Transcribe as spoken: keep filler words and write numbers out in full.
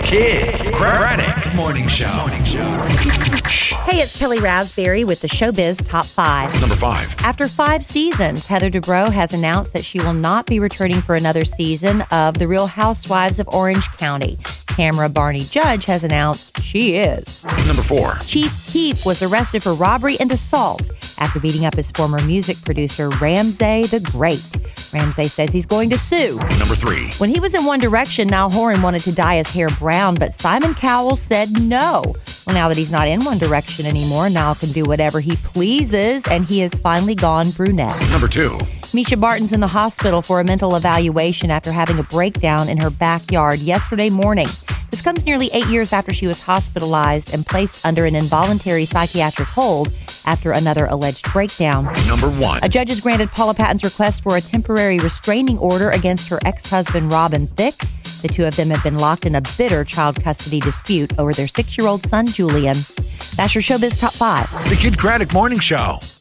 Kid Craddock Morning Show. Morning Show. Hey, it's Kelly Raspberry with the Showbiz Top five. Number five. After five seasons, Heather Dubrow has announced that she will not be returning for another season of The Real Housewives of Orange County. Tamara Barney Judge has announced she is. Number four. Chief Keef was arrested for robbery and assault after beating up his former music producer, Ramsay the Great. Ramsay says he's going to sue. Number three. When he was in One Direction, Niall Horan wanted to dye his hair brown, but Simon Cowell said no. Well, now that he's not in One Direction anymore, Niall can do whatever he pleases, and he has finally gone brunette. Number two. Misha Barton's in the hospital for a mental evaluation after having a breakdown in her backyard yesterday morning. This comes nearly eight years after she was hospitalized and placed under an involuntary psychiatric hold after another alleged breakdown. Number one. A judge has granted Paula Patton's request for a temporary restraining order against her ex-husband, Robin Thicke. The two of them have been locked in a bitter child custody dispute over their six-year-old son, Julian. That's your Showbiz Top five. The Kid Craddock Morning Show.